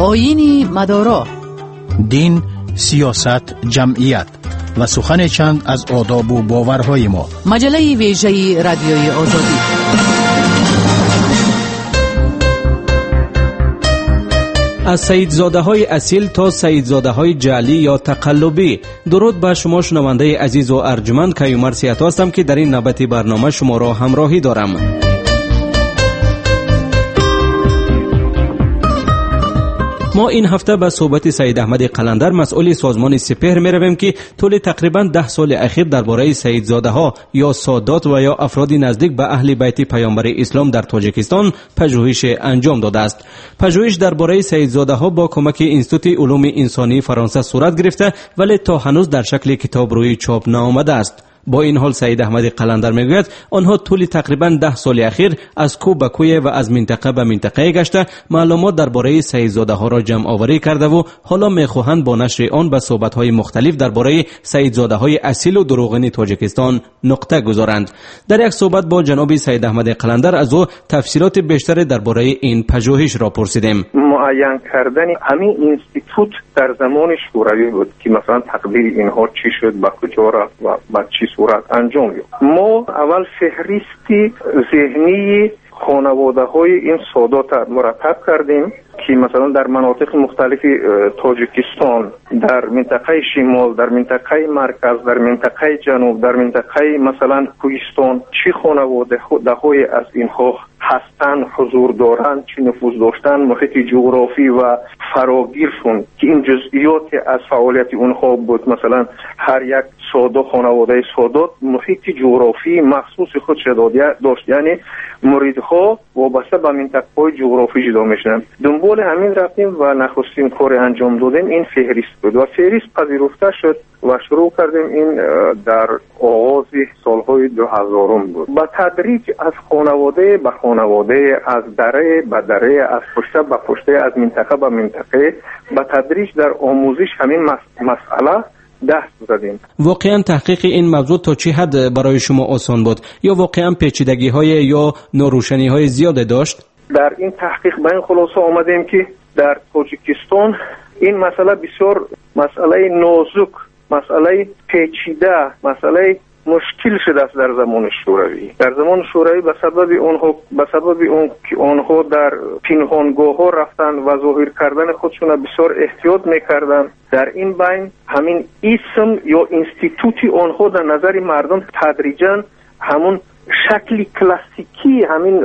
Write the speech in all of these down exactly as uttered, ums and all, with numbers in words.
آیین مدارا، دین، سیاست، جمعیت و سخن چند از آداب و باورهای ما. مجله ویژه رادیوی آزادی. از سیدزاده های اصیل تا سیدزاده های جعلی یا تقلبی، درود به شما شنونده عزیز و ارجمند. کیومر سیاتا هستم که در این نوبت برنامه شما را همراهی دارم. ما این هفته به صحبت سید احمد قلندر مسئول سازمان سپهر می رویم که طول تقریبا ده سال اخیر درباره سیدزاده ها یا سادات و یا افراد نزدیک به اهل بیت پیامبر اسلام در تاجیکستان پژوهش انجام داده است. پژوهش درباره سیدزاده ها با کمک انستیتوت علوم انسانی فرانسه صورت گرفته ولی تا هنوز در شکل کتاب روی چاپ نآمده است. با این حال سید احمد قلندر میگوید آنها طول تقریبا ده سال اخیر از کو به کوی و از منطقه به منطقه گشته معلومات درباره سیدزاده ها را جمع آوری کرده و حالا میخواهند با نشر آن به صحبت های مختلف درباره سیدزاده های اصیل و دروغین تاجیکستان نقطه گذارند. در یک صحبت با جناب سید احمد قلندر از او تفصیلات بیشتر درباره این پژوهش را پرسیدیم. معین کردن همین اینستیتوت در زمان شوروی بود که مثلا تقدیر اینها چی شد، با کجا رفت و با چی صورت انجام یافت. ما اول فهرستی ذهنی خانواده های این سادات مرتب کردیم که مثلا در مناطق مختلف تاجیکستان، در منطقه شمال، در منطقه مرکز، در منطقه جنوب، در منطقه مثلا کوهستان چی خانواده های از اینها هستن، حضور دارن، چی نفوذ داشتن، محیط جغرافی و فراگیرشون که این جزئیات از فعالیت اونها بود. مثلا هر یک ساده خانواده سادات محیط جغرافی مخصوص خودش داشت، یعنی موردها وابسته به منطقه‌های جغرافی جدا میشن. دنبال همین رفتیم و نخستین کار انجام دادیم این فهرست بود و فهرست پذیرفته شد و شروع کردیم. این در آغاز سالهای دو هزارم بود. با تدریج از خانواده به خانواده، از دره به دره، از پشته به پشته، از منطقه به منطقه با تدریج در آموزش همین مسئله دست زدیم. واقعا تحقیق این موضوع تا چه حد برای شما آسان بود یا واقعا پیچیدگی های یا ناروشنی های زیاد داشت؟ در این تحقیق به این خلاصه آمدیم که در تاجیکستان این مسئله بسیار مسئله نازک، مسئله پیچیده، مسئله مشکل شده است در زمان شوروی. در زمان شوروی به سبب اونها به سبب اون که آنها در پنهانگاه ها رفتن و ظاهر کردن خودشون بسیار احتیاط میکردن، در این بین همین اسم یا اینستیتوتی آنها در نظر مردم تدریجاً همون شکل کلاسیکی همین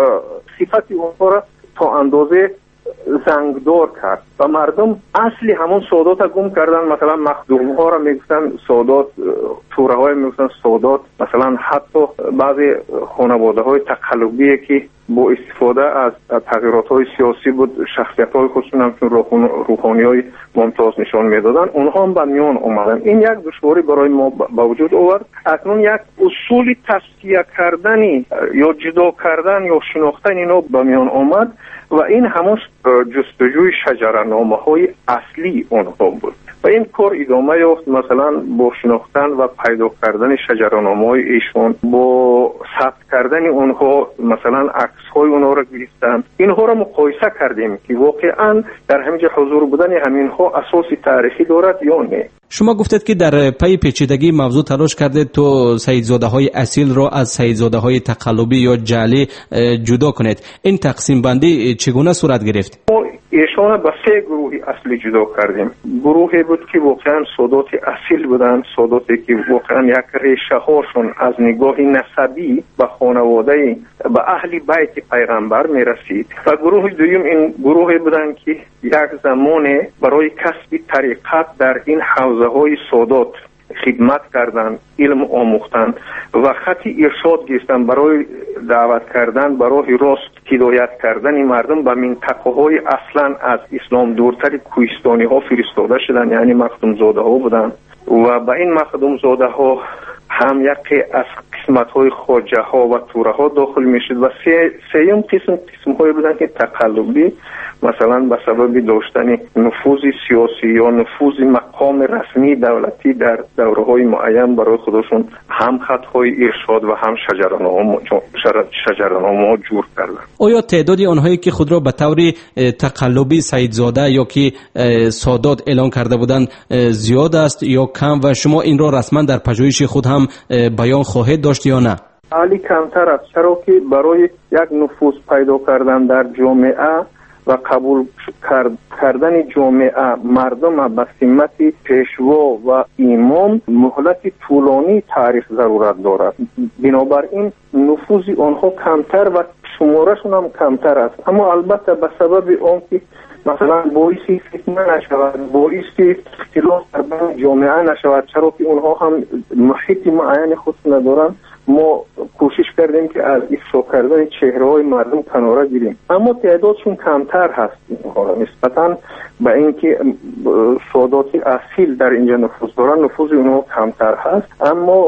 صفتی اونها را تا اندازه زنگدار کرد و مردم اصلی همون سادات گم کردن. مثلا مخدوم ها را میگفتن سادات، توره های میگفتن سادات. مثلا حتی بعضی خانواده های تقلبی که با استفاده از تغییرات های سیاسی بود شخصیت های خودشون همچون روحانی های ممتاز نشان میدادن، اونها هم به میان اومدن. این یک دشواری برای ما با وجود آورد. اکنون یک اصول تصفیه کردنی یا جدا کردن یا شناختن اینا به میان آمد و این همون جستجوی شجره‌نامه های اصلی اونها بود و این کار ادامه یافت. مثلا با شناختن و پیدا کردن شجره‌نامه های ایشون، با ثبت کردن اونها، مثلا عکس های اونها را گرفتن، اینها را مقایسه کردیم که واقعا در همینجا حضور بودن همینها اساسی تاریخی دارد یا نه. شما گفتید که در پی پیچیدگی موضوع تلاش کردید تو سیدزاده های اصیل را از سیدزاده های تقلبی یا جعلی جدا کنید. این تقسیم بندی چگونه صورت گرفت؟ ایشان به سه گروه اصلی جدا کردیم. گروهی بود که واقعا سادات اصیل بودن، ساداتی که واقعا یک ریشه هاشون از نگاه نسبی به خانواده به اهل بیت پیغمبر می رسید و گروه دوم این گروهی بودن که یک زمان برای کسب طریقت در این حوزه های سادات خدمت کردن، علم آموختن و خط ارشاد گرفتن برای دعوت کردن، برای راست هدایت کردن مردم به منطقه های اصلا از اسلام دورتر کوهستانی ها فرستاده شدن، یعنی مخدوم زاده ها بودن و به این مخدوم زاده ها هم یکی از قسمت های خواجه ها و توره ها داخل می شد و سه سیوم قسم قسم های بودن که تقلبی، مثلا به سبب داشتن نفوذ سیاسی یا نفوذ مقام رسمی دولتی در دوره های معین برای خودشون هم خط های ارشاد و هم شجرنامه شجرنامه جور کردن. آیا تعدادی آنهایی که خود را به طور تقلبی سیدزاده یا که سادات اعلان کرده بودند زیاد است یا کم و شما این را رسما در پژوهش خود هم بیان خواهید داشت یا نه؟ علی کمتر است، چرا که برای یک نفوذ پیدا کردن در جامعه و قبول کردن جامعه مردم به سمت پیشوا و امام مهلت طولانی تاریخ ضرورت دارد. بنابراین نفوذ آنها کمتر و شمارشون هم کمتر است، اما البته به سبب آن که مثلا باعث فتنه نشود، باعث اختلاف در بین جامعه نشود، چرا که اونها هم محیط معین خود ندارن، ما کوشش کردیم که از افشا کردن چهره‌های مردم کناره گیریم، اما تعدادشون کمتر هست نسبتاً به اینکه سادات اصیل در اینجا نفوذ دارن. نفوذ اونها کمتر هست اما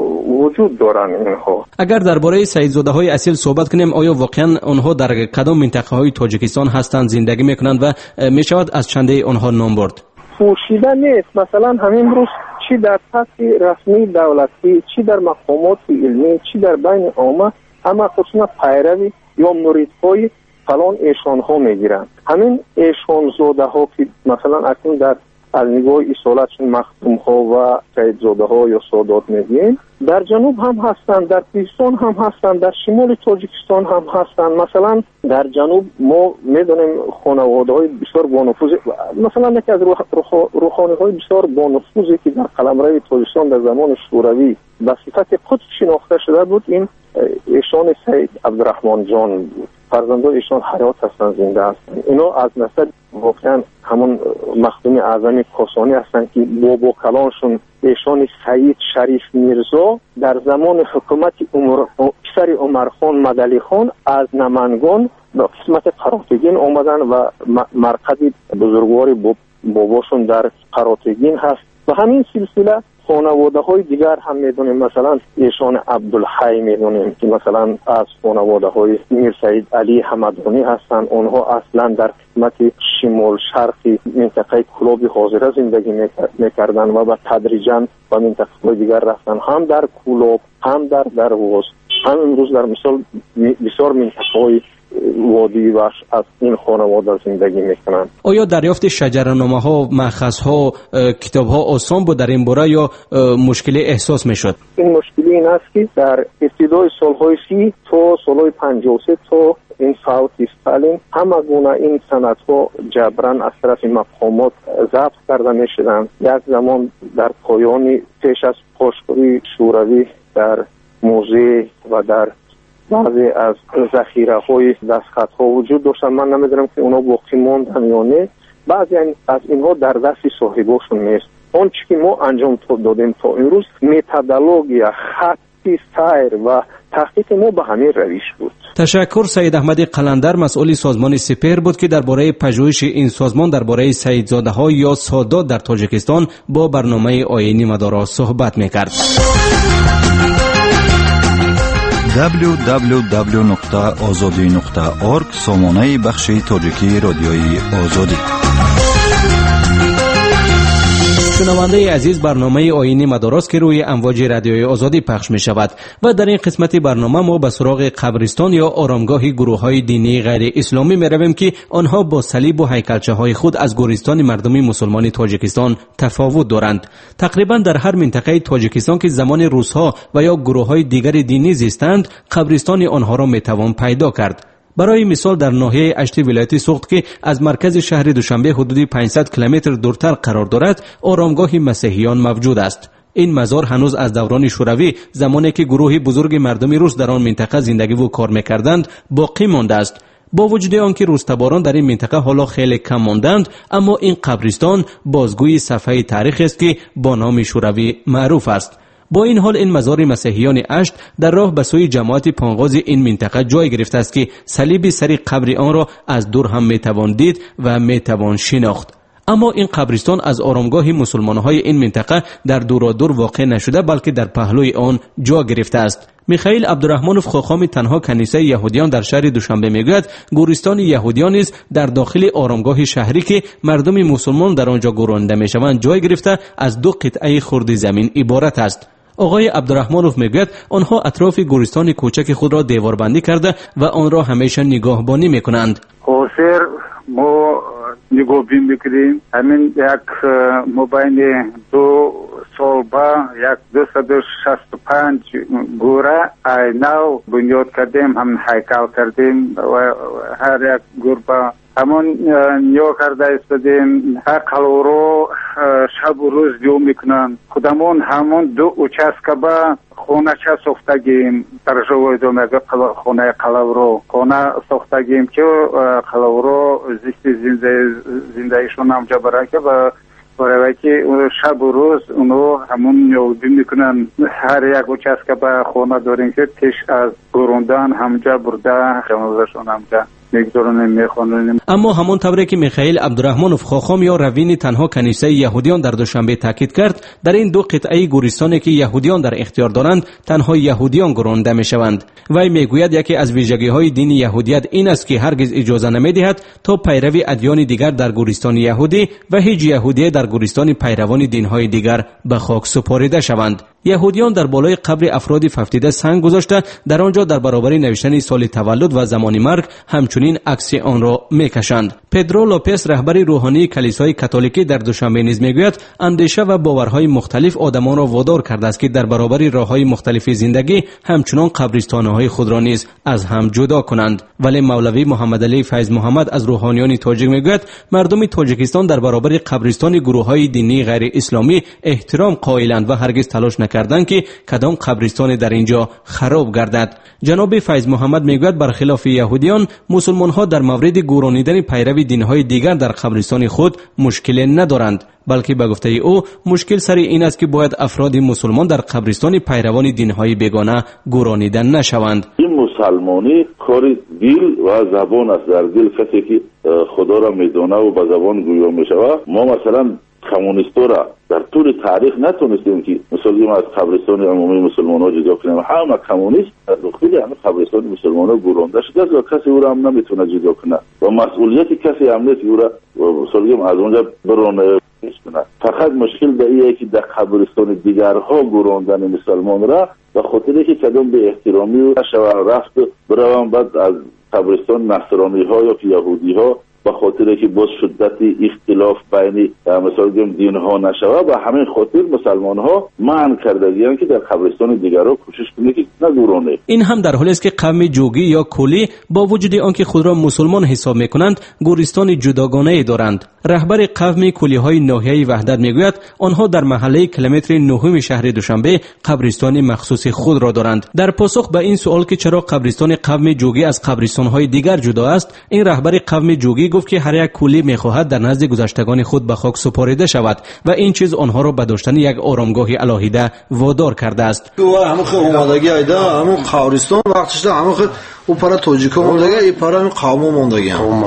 وجود دارن اینها. اگر درباره سیدزاده های اصیل صحبت کنیم، آیا واقعا اونها در کدام منطقه های تاجیکستان هستند زندگی میکنند و میشود از چنده اونها نام برد؟ پوشیده نیست. مثلا همین روز چی در سطح رسمی دولتی، چی در مقامات علمی، چی در بین عامه، همه خصوصا پیروی یا مریدهای فلان ایشان ها میگیرند. همین ایشان زاده ها که مثلا اکنون در از نگاه اصالتشون مخدوم ها و سیدزاده ها یا سادات میگیم، در جنوب هم هستند، در کوهستان هم هستند، در شمال تاجیکستان هم هستند. مثلا در جنوب ما میدونیم خانواده های بسیار با نفوذ، مثلا یکی از روحانی های بسیار با نفوذی که در قلمرو تاجیکستان در زمان شوروی به صفت قطب شناخته شده بود، این ایشان سید عبدالرحمن جان بود. فرزندان ایشان حیات هستند، زنده هستند. اینا از نسل واقعا همون مخدوم اعظم کاسانی هستند که بابا کلانشون ایشان سید شریف میرزا در زمان حکومت عمر پسر عمرخان مدلی خان از نمنگان به قسمت قراتگین آمدن و مرقد بزرگوار باباشون در قراتگین هست. و همین سلسله خانواده های دیگر هم میدونیم، مثلا ایشان عبدالحی میدونیم که مثلا از خانواده های میر سید علی حمدانی هستند. اونها اصلا در قسمت شمال شرقی منطقه کلوب حاضره زندگی میکردن و با تدریجاً به منطقه دیگر رفتن، هم در کلوب هم در درواز، هم امروز در مثال بسیار منطقه های وادی وش از این خانواده زندگی میکنند. آیا دریافت شجرنامه ها، مأخذ ها، کتاب ها آسان بود در این باره یا مشکلی احساس میشد؟ این مشکلی این است که در ابتدای سالهای سی تا سالهای پنجاه و سه تا این فوت استالین همه گونه این سندها جبران از طرف مقامات ضبط کرده میشدند. یک زمان در پایان پیش از پاشگاهی شوروی در موزه و در بعضی از ذخیره های دستخط ها وجود داشتن، من نمیدونم که اونا باقی ماندن یا نه. بعضی از اینها در دست صاحباشون نیست. آنچه که ما انجام دادیم تا امروز متدولوژی خطی سیر و تحقیق ما به همین روش بود. تشکر. سید احمد قلندر مسئول سازمان سپهر بود که درباره پژوهش این سازمان درباره سیدزاده ها یا سادات در تاجیکستان با برنامه آیینی مدارا صحبت میکرد. دبلیو دبلیو دبلیو نقطه آزادی نقطه اورگ سامانه بخش تاجیکی رادیوی آزادی. شنونده عزیز، برنامه آیینی مدارس که روی امواج رادیوی آزادی پخش می شود و در این قسمت برنامه ما به سراغ قبرستان یا آرامگاه گروه های دینی غیر اسلامی می رویم که آنها با صلیب و هیکلچه های خود از گورستان مردمی مسلمان تاجیکستان تفاوت دارند. تقریبا در هر منطقه تاجیکستان که زمان روس‌ها و یا گروه های دیگر دینی زیستند، قبرستان آنها را می توان پیدا کرد. برای مثال در ناحیه اشت ولایت سوخت که از مرکز شهر دوشنبه حدود پانصد کیلومتر دورتر قرار دارد، آرامگاه مسیحیان موجود است. این مزار هنوز از دوران شوروی، زمانی که گروهی بزرگ مردمی روس در آن منطقه زندگی و کار می‌کردند، باقی مانده است. با وجود آنکه روس‌تباران در این منطقه حالا خیلی کم ماندند، اما این قبرستان بازگوی صفحه تاریخ است که با نام شوروی معروف است. با این حال این مزار مسیحیان اشت در راه به سوی جماعت پانغاز این منطقه جای گرفته است که صلیب سر قبر آن را از دور هم میتوان دید و میتوان شناخت. اما این قبرستان از آرامگاه مسلمان‌های این منطقه در دورادور واقع نشده، بلکه در پهلوی آن جا گرفته است. میخائیل عبدالرحمنوف، خاخام تنها کنیسه یهودیان در شهر دوشنبه میگوید گورستان یهودیان نیز در داخل آرامگاه شهری که مردم مسلمان در آنجا گرانده میشوند جای گرفته از دو قطعه خرد زمین عبارت است. آقای عبدالرحمنوف میگوید آنها اطراف گورستان کوچک خود را دیواربندی کرده و آن را همیشه نگاهبانی میکنند. خسر ما نگاهبین میکنیم. همین یک مبین دو سال با یک دویست و شصت و پنج گوره نو بنیاد کردیم، هم هیکل کردیم و هر یک گور با همون نیا کرده استادیم. هر قلورو شب و روز دیو میکنن. خودمون همون دو اوچسکه با خونه چه ساختگیم در جوی دو مگه خونه قلورو خونه ساختگیم که قلورو زیستی زنده زندهشون همجا برای که و برای که شب و روز اونو همون نیودی میکنن. هر یک اوچسکه با خونه داریم که تش از گروندن همجا برده خمازشون همجا اما همون طوری که میخائیل عبدالرحمنوف، خاخام یا روین تنها کنیسه یهودیان در دوشنبه تاکید کرد، در این دو قطعه گورستانی که یهودیان در اختیار دارند تنها یهودیان گرانده میشوند. وی میگوید یکی از ویژگی های دین یهودیت این است که هرگز اجازه نمیدهد تا پیروی ادیان دیگر در گورستان یهودی و هیچ یهودی در گورستان پیروان دینهای دیگر به خاک سپاریده شوند. یهودیان در بالای قبر افراد ففتیده سنگ گذاشته در آنجا در برابر نوشتن سال تولد و زمان مرگ همچنین عکس آن را میکشند. پدرو لوپس، رهبر روحانی کلیسای کاتولیکی در دوشنبه نیز میگوید اندیشه و باورهای مختلف آدمان را وادار کرده است که در برابر راههای مختلف زندگی همچنان قبرستانهای خود را نیز از هم جدا کنند. ولی مولوی محمد علی فیض محمد از روحانیان تاجیک میگوید مردم تاجیکستان در برابر قبرستان گروههای دینی غیر اسلامی احترام قائلند و هرگز تلاش نکردند که کدام قبرستان در اینجا خراب گردد. جناب فیض محمد میگوید برخلاف یهودیان مسلمان‌ها در مورد گرانیدن پیروی دین‌های دیگر در قبرستان خود مشکل ندارند، بلکه به گفته او مشکل سر این است که باید افراد مسلمان در قبرستان پیروان دین‌های بیگانه گرانیده نشوند. این مسلمانی کار دل و زبان است. در دل کسی که خدا را میدونه و به زبان گویا میشود. ما مثلا کمونیستا را در طول تاریخ نتونستیم که مثلا از قبرستان عمومی مسلمان‌ها جدا کنیم. همه کمونیست در داخل همه قبرستان مسلمان‌ها گرانده شده و کسی او را هم نمیتونه جدا کنه و مسئولیت کسی هم نیست او را مثلا از اونجا برونه کنه. فقط مشکل به اینه که در قبرستان دیگرها گراندن مسلمان را به خاطر که کدام به احترامی و شوا رفت بروان بعد از قبرستان نصرانی ها یا یهودی ها به خاطر که باز شدت اختلاف بین مثلا دین ها نشود و همین خاطر مسلمان ها منع کردگیان که در قبرستان دیگرها کوشش کنه که نگرانه. این هم در حالی است که قوم جوگی یا کولی با وجود آنکه خود را مسلمان حساب میکنند گورستان جداگانه ای دارند. رهبر قوم کولی های ناحیه وحدت میگوید آنها در محله کیلومتر نهم شهر دوشنبه قبرستان مخصوص خود را دارند. در پاسخ به این سوال که چرا قبرستان قوم جوگی از قبرستان های دیگر جدا است، این رهبر قوم جوگی گفت که هر یک کولی میخواهد در نزد گذشتگان خود به خاک سپاریده شود و این چیز آنها را به داشتن یک آرامگاه الهیده وادار کرده است. و همون خیلی اومدگی ایده همون قبرستان وقتش ده همون خیلی او پارا توجیکا اومدگی ای پارا همون قوم اومدگی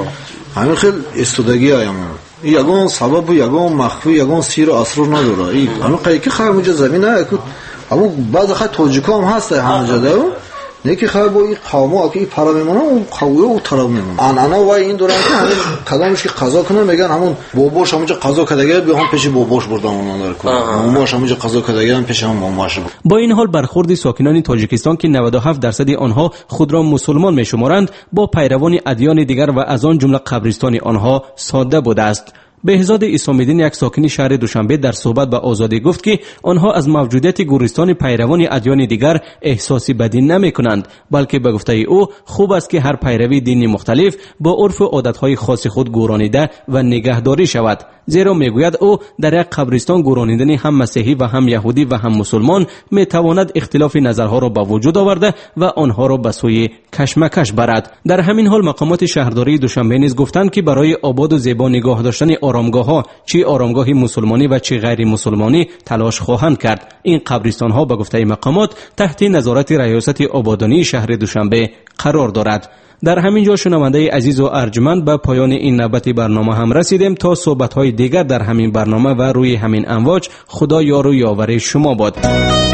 همون خیلی استودگی هایمون یگان سبب و یگان مخفی یگان سیر و اسرار نداره. این همون قیقی خیلی مجا زمین نه همون بعد خیلی توجیکا هم هسته همونجا ده نیکی خیلی با این قوما که این پرا میمونه اون قویه و طرف میمونه. آنانا و این دوران که همین کدامش که قضا کنه میگن همون باباش همونجا قضا کردگی به هم پیش باباش بردن اونان داره کنه ماماش همونجا قضا کردگی هم پیش هم ماماش بود. با این حال برخورد ساکنان تاجیکستان که نود و هفت درصد آنها خود را مسلمان میشمارند با پیروان ادیان دیگر و از آن جمله قبرستان آنها ساده بوده است. بهزاد عیسامیدین، یک ساکن شهر دوشنبه، در صحبت با آزادی گفت که آنها از موجودیت گورستان پیروان ادیان دیگر احساسی بدی نمی کنند، بلکه به گفته او خوب است که هر پیروی دینی مختلف با عرف و عادتهای خاص خود گرانیده و نگهداری شود. زیرا میگوید او در یک قبرستان گرانیدن هم مسیحی و هم یهودی و هم مسلمان میتواند اختلاف نظرها را به وجود آورده و آنها را به سوی کشمکش برد. در همین حال مقامات شهرداری دوشنبه نیز گفتند که برای آباد و زیبا نگاه داشتن آرامگاه ها چی آرامگاه مسلمانی و چی غیر مسلمانی تلاش خواهند کرد. این قبرستان ها به گفته مقامات تحت نظارت ریاست آبادانی شهر دوشنبه قرار دارد. در همین جا شنونده عزیز و ارجمند به پایان این نوبت برنامه هم رسیدیم. تا صحبت های دیگر در همین برنامه و روی همین امواج، خدا یار و یاور شما باد.